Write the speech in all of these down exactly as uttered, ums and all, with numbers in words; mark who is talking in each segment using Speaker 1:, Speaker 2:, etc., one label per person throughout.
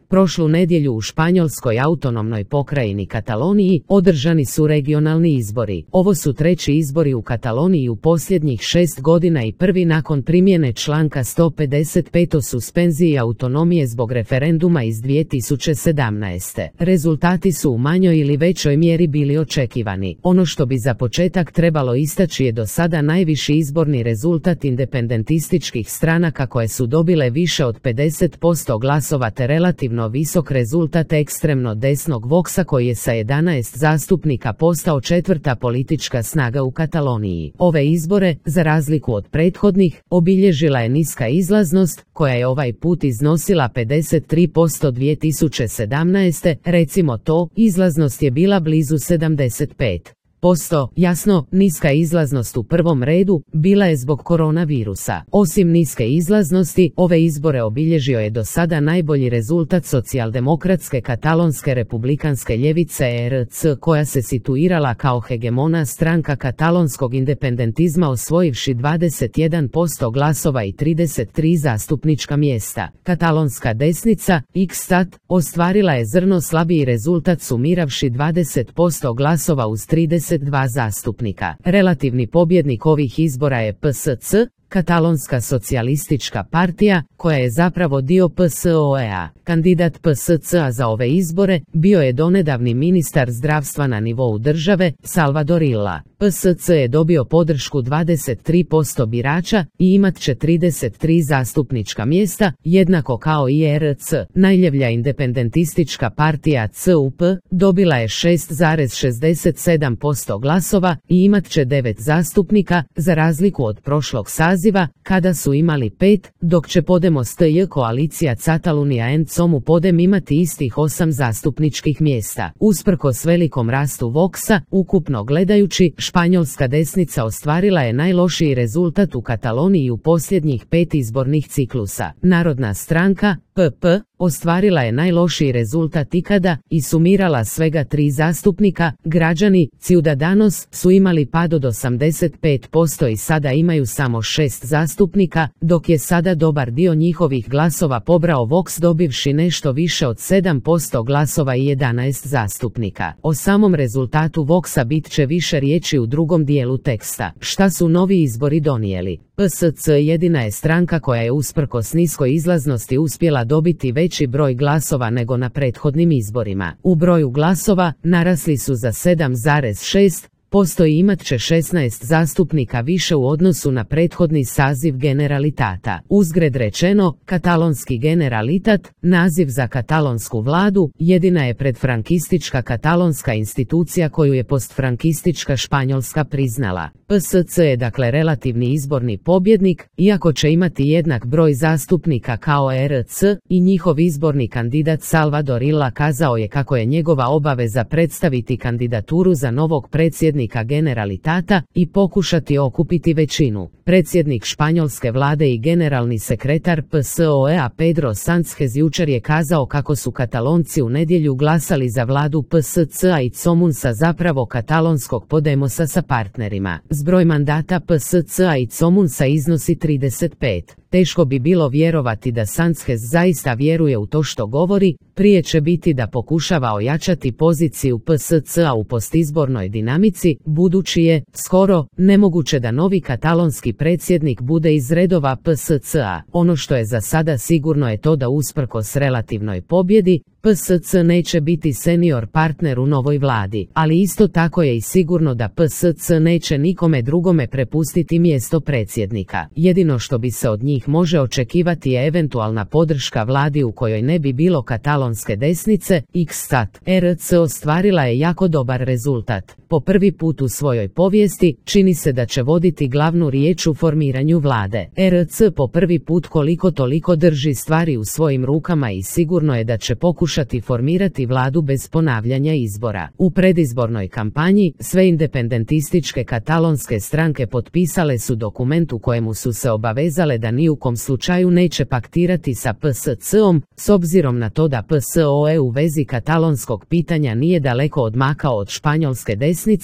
Speaker 1: Prošlu nedjelju u španjolskoj autonomnoj pokrajini Kataloniji održani su regionalni izbori. Ovo su treći izbori u Kataloniji u posljednjih šest godina i prvi nakon primjene članka sto pedeset pet o suspenziji autonomije zbog referenduma iz dvije tisuće sedamnaeste. Rezultati su u manjoj ili većoj mjeri bili očekivani. Ono što bi za početak trebalo istaći je do sada najviši izborni rezultat independentističkih stranaka koje su dobile više od pedeset posto glasova te relativno visok rezultat ekstremno desnog Voxa koji je sa jedanaest zastupnika postao četvrta politička snaga u Kataloniji. Ove izbore, za razliku od prethodnih, obilježila je niska izlaznost, koja je ovaj put iznosila pedeset tri posto dvije tisuće sedamnaeste. Recimo to, izlaznost je bila blizu sedamdeset pet posto. Jasno, niska izlaznost u prvom redu bila je zbog koronavirusa. Osim niske izlaznosti, ove izbore obilježio je do sada najbolji rezultat socijaldemokratske katalonske republikanske ljevice E R C koja se situirala kao hegemona stranka katalonskog independentizma osvojivši dvadeset jedan posto glasova i trideset tri zastupnička mjesta. Katalonska desnica, Xstat, ostvarila je zrno slabiji rezultat sumiravši dvadeset posto glasova uz trideset dva zastupnika. Relativni pobjednik ovih izbora je P S C, Katalonska socijalistička partija, koja je zapravo dio P S O E-a. Kandidat P S C-a za ove izbore bio je donedavni ministar zdravstva na nivou države, Salvador Illa. P S C je dobio podršku dvadeset tri posto birača i imat će trideset tri zastupnička mjesta, jednako kao i E R C. Najljevlja independentistička partija C U P dobila je šest zarez šezdeset sedam posto glasova i imat će devet zastupnika, za razliku od prošlog saziva, kada su imali pet, dok će Podemos T J koalicija Catalunya en Comú Podem imati istih osam zastupničkih mjesta. Usprkos velikom rastu Voxa, ukupno gledajući, španjolska desnica ostvarila je najlošiji rezultat u Kataloniji u posljednjih pet izbornih ciklusa. Narodna stranka, P P, ostvarila je najlošiji rezultat ikada i sumirala svega tri zastupnika. Građani, Ciudadanos, su imali pad od osamdeset pet posto i sada imaju samo šest zastupnika, dok je sada dobar dio njihovih glasova pobrao Vox dobivši nešto više od sedam posto glasova i jedanaest zastupnika. O samom rezultatu Voxa bit će više riječi u drugom dijelu teksta. Šta su novi izbori donijeli? P S C jedina je stranka koja je usprkos niskoj izlaznosti uspjela dobiti veći broj glasova nego na prethodnim izborima. U broju glasova narasli su za sedam zarez šest posto i imat će šesnaest zastupnika više u odnosu na prethodni saziv Generalitata. Uzgred rečeno, katalonski Generalitat, naziv za katalonsku vladu, jedina je predfrankistička katalonska institucija koju je postfrankistička Španjolska priznala. P S C je dakle relativni izborni pobjednik, iako će imati jednak broj zastupnika kao E R C, i njihov izborni kandidat Salvador Illa kazao je kako je njegova obaveza predstaviti kandidaturu za novog predsjednika Generalitata i pokušati okupiti većinu. Predsjednik španjolske vlade i generalni sekretar P S O E-a Pedro Sánchez jučer je kazao kako su Katalonci u nedjelju glasali za vladu P S C-a i Comunsa, zapravo katalonskog Podemosa sa partnerima. Zbroj mandata P S C-a i Comunsa iznosi trideset pet. Teško bi bilo vjerovati da Sánchez zaista vjeruje u to što govori, prije će biti da pokušava ojačati poziciju P S C-a u postizbornoj dinamici, budući je, skoro, nemoguće da novi katalonski predsjednik bude iz redova P S C-a. Ono što je za sada sigurno je to da usprkos relativnoj pobjedi, P S C neće biti senior partner u novoj vladi, ali isto tako je i sigurno da P S C neće nikome drugome prepustiti mjesto predsjednika. Jedino što bi se od njih može očekivati je eventualna podrška vladi u kojoj ne bi bilo katalonske desnice. Xstat, E R C ostvarila je jako dobar rezultat. Po prvi put u svojoj povijesti, čini se da će voditi glavnu riječ u formiranju vlade. E R C po prvi put koliko toliko drži stvari u svojim rukama i sigurno je da će pokušati formirati vladu bez ponavljanja izbora. U predizbornoj kampanji, sve independentističke katalonske stranke potpisale su dokument u kojemu su se obavezale da ni u kom slučaju neće paktirati sa P S C-om, s obzirom na to da P S O E u vezi katalonskog pitanja nije daleko odmakao od španjolske desnice. P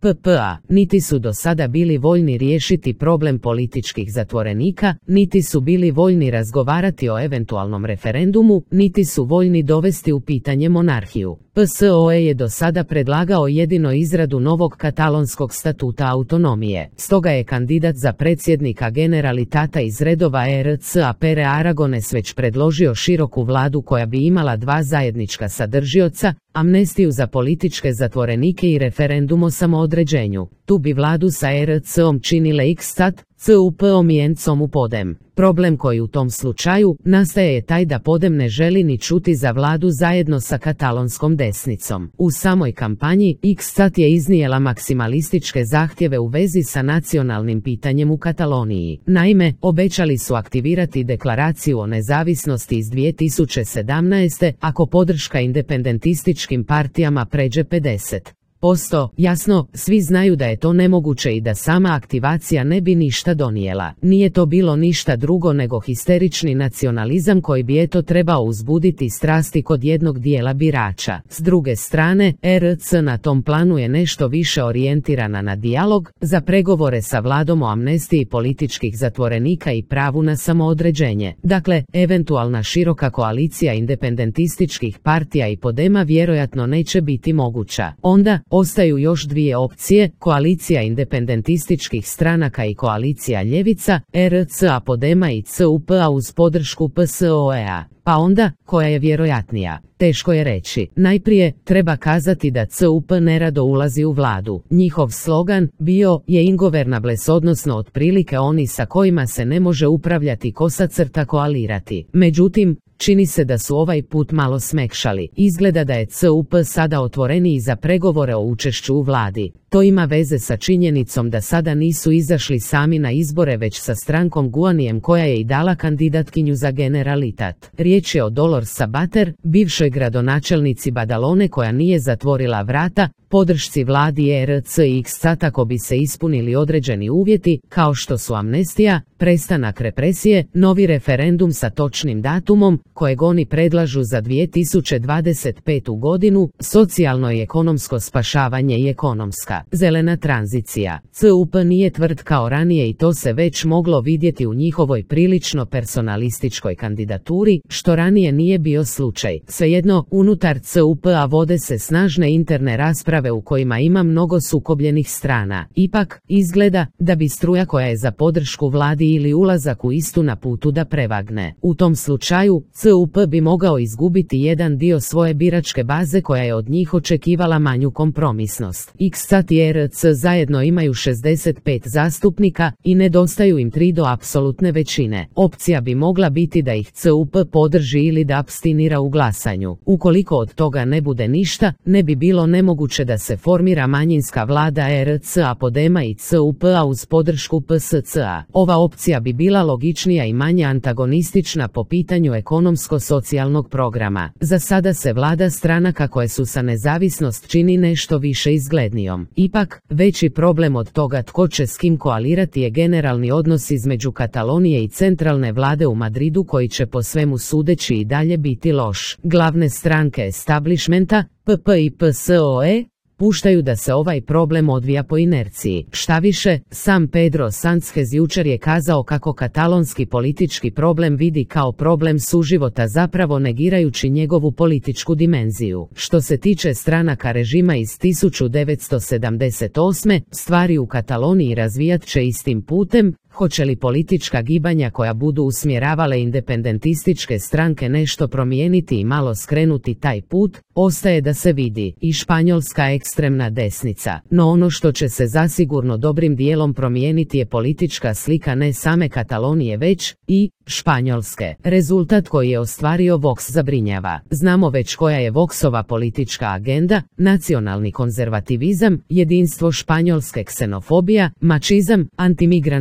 Speaker 1: P P A, niti su do sada bili voljni riješiti problem političkih zatvorenika, niti su bili voljni razgovarati o eventualnom referendumu, niti su voljni dovesti u pitanje monarhiju. P S O E je do sada predlagao jedino izradu novog katalonskog statuta autonomije. Stoga je kandidat za predsjednika Generalitata iz redova E R C A Pere Aragones već predložio široku vladu koja bi imala dva zajednička sadržioca, amnestiju za političke zatvorenike i referendum o samoodređenju. Tu bi vladu sa E R C-om činile X-Stat, C U P-om i Encom u Podem. Problem koji u tom slučaju nastaje je taj da Podem ne želi ni čuti za vladu zajedno sa katalonskom desnicom. U samoj kampanji X-Stat je iznijela maksimalističke zahtjeve u vezi sa nacionalnim pitanjem u Kataloniji. Naime, obećali su aktivirati deklaraciju o nezavisnosti iz dvije tisuće sedamnaeste ako podrška independentističkim partijama pređe pedeset posto. Jasno, svi znaju da je to nemoguće i da sama aktivacija ne bi ništa donijela. Nije to bilo ništa drugo nego histerični nacionalizam koji bi eto trebao uzbuditi strasti kod jednog dijela birača. S druge strane, E R C na tom planu je nešto više orijentirana na dijalog, za pregovore sa vladom o amnestiji političkih zatvorenika i pravu na samoodređenje. Dakle, eventualna široka koalicija independentističkih partija i Podema vjerojatno neće biti moguća. Onda, ostaju još dvije opcije, koalicija independentističkih stranaka i koalicija ljevica, E R C A Podema i C U P-a uz podršku P S O E-a. Pa onda, koja je vjerojatnija? Teško je reći. Najprije, treba kazati da C U P nerado ulazi u vladu. Njihov slogan bio je ingovernables, odnosno otprilike oni sa kojima se ne može upravljati kosa crta koalirati. Međutim, čini se da su ovaj put malo smekšali. Izgleda da je C U P sada otvoreniji za pregovore o učešću u vladi. To ima veze sa činjenicom da sada nisu izašli sami na izbore već sa strankom Guanijem koja je i dala kandidatkinju za Generalitat. Riječ je o Dolors Sabater, bivšoj gradonačelnici Badalone koja nije zatvorila vrata podršci vladi E R C i X-Stat ako bi se ispunili određeni uvjeti, kao što su amnestija, prestanak represije, novi referendum sa točnim datumom, kojeg oni predlažu za dvije tisuće dvadeset petu godinu, socijalno i ekonomsko spašavanje i ekonomska zelena tranzicija. C U P nije tvrd kao ranije i to se već moglo vidjeti u njihovoj prilično personalističkoj kandidaturi, što ranije nije bio slučaj. Svejedno, unutar C U P-a vode se snažne interne rasprave u kojima ima mnogo sukobljenih strana. Ipak, izgleda da bi struja koja je za podršku vladi ili ulazak u istu na putu da prevagne. U tom slučaju, C U P bi mogao izgubiti jedan dio svoje biračke baze koja je od njih očekivala manju kompromisnost. X-Stat i E R C zajedno imaju šezdeset pet zastupnika i nedostaju im tri do apsolutne većine. Opcija bi mogla biti da ih C U P podrži ili da apstinira u glasanju. Ukoliko od toga ne bude ništa, ne bi bilo nemoguće da se formira manjinska vlada E R C A Podema i C U P-a uz podršku P S C-a. Ova opcija bi bila logičnija i manje antagonistična po pitanju ekonomsko-socijalnog programa. Za sada se vlada stranaka koje su sa nezavisnost čini nešto više izglednijom. Ipak, veći problem od toga tko će s kim koalirati je generalni odnos između Katalonije i centralne vlade u Madridu koji će po svemu sudeći i dalje biti loš. Glavne stranke establishmenta, P P i P S O E, puštaju da se ovaj problem odvija po inerciji. Štaviše, sam Pedro Sánchez jučer je kazao kako katalonski politički problem vidi kao problem suživota, zapravo negirajući njegovu političku dimenziju. Što se tiče stranaka režima iz tisuću devetsto sedamdeset osme, stvari u Kataloniji razvijat će istim putem. Hoće li politička gibanja koja budu usmjeravale independentističke stranke nešto promijeniti i malo skrenuti taj put, ostaje da se vidi. I španjolska ekstremna desnica. No ono što će se zasigurno dobrim dijelom promijeniti je politička slika ne same Katalonije već i Španjolske. Rezultat koji je ostvario Vox zabrinjava. Znamo već koja je Voxova politička agenda: nacionalni konzervativizam, jedinstvo Španjolske, ksenofobija, mačizam, antimigrantska histerija.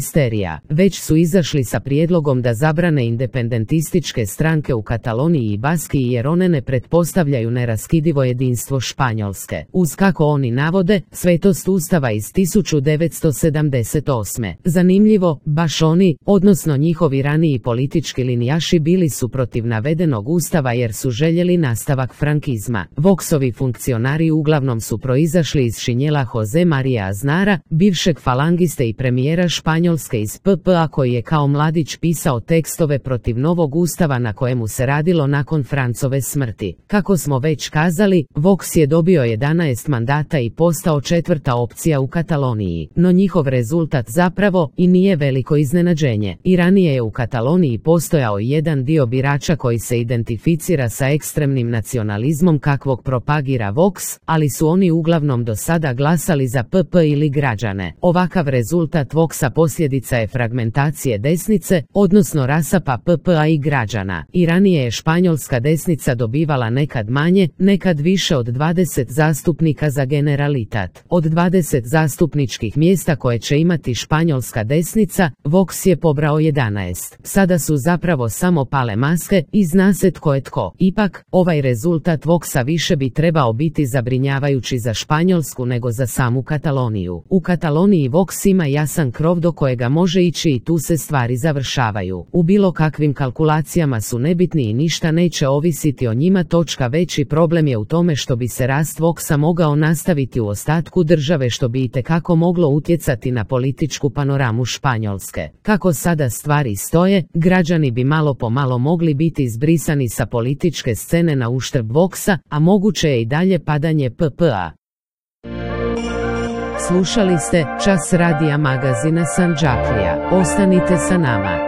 Speaker 1: histerija. Već su izašli sa prijedlogom da zabrane independentističke stranke u Kataloniji i Baskiji jer one ne pretpostavljaju neraskidivo jedinstvo Španjolske. Uz, kako oni navode, svetost ustava iz tisuću devetsto sedamdeset osme. Zanimljivo, baš oni, odnosno njihovi raniji politički linijaši bili su protiv navedenog ustava jer su željeli nastavak frankizma. Voxovi funkcionari uglavnom su proizašli iz šinjela Jose Maria Aznara, bivšeg falangiste i premijera Španjolske iz P P A koji je kao mladić pisao tekstove protiv novog ustava na kojemu se radilo nakon Francove smrti. Kako smo već kazali, Vox je dobio jedanaest mandata i postao četvrta opcija u Kataloniji, no njihov rezultat zapravo i nije veliko iznenađenje. I ranije je u Kataloniji postojao jedan dio birača koji se identificira sa ekstremnim nacionalizmom kakvog propagira Vox, ali su oni uglavnom do sada glasali za P P ili građane. Ovakav rezultat Voxa posljedica je fragmentacije desnice, odnosno rasapa P P A i građana. I ranije je španjolska desnica dobivala nekad manje, nekad više od dvadeset zastupnika za Generalitat. Od dvadeset zastupničkih mjesta koje će imati španjolska desnica, Vox je pobrao jedanaest. Sada su zapravo samo pale maske i zna se tko je tko. Ipak, ovaj rezultat Voxa više bi trebao biti zabrinjavajući za Španjolsku nego za samu Kataloniju. U Kataloniji Vox ima jasan krov do kojega može ići i tu se stvari završavaju. U bilo kakvim kalkulacijama su nebitni i ništa neće ovisiti o njima. Točka. Veći problem je u tome što bi se rast Voxa mogao nastaviti u ostatku države što bi itekako moglo utjecati na političku panoramu Španjolske. Kako sada stvari stoje, građani bi malo po malo mogli biti izbrisani sa političke scene na uštrb Voxa, a moguće je i dalje padanje P P A. Slušali ste Čas radija magazina Sandžaklija. Ostanite sa nama.